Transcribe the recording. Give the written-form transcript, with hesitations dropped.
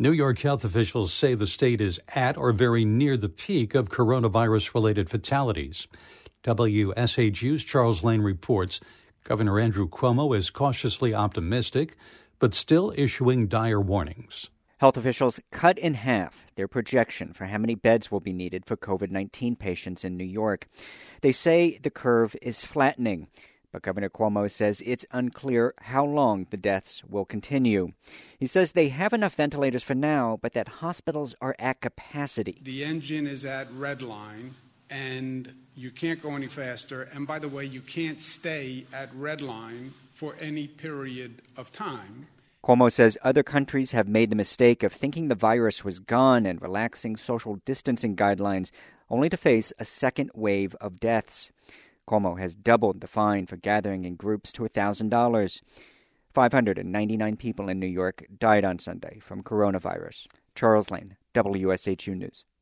New York health officials say the state is at or very near the peak of coronavirus-related fatalities. WSHU's Charles Lane reports Governor Andrew Cuomo is cautiously optimistic, but still issuing dire warnings. Health officials cut in half their projection for how many beds will be needed for COVID-19 patients in New York. They say the curve is flattening, but Governor Cuomo says it's unclear how long the deaths will continue. He says they have enough ventilators for now, but that hospitals are at capacity. The engine is at redline, and you can't go any faster. And by the way, you can't stay at redline for any period of time. Cuomo says other countries have made the mistake of thinking the virus was gone and relaxing social distancing guidelines, only to face a second wave of deaths. Cuomo has doubled the fine for gathering in groups to $1,000. 599 people in New York died on Sunday from coronavirus. Charles Lane, WSHU News.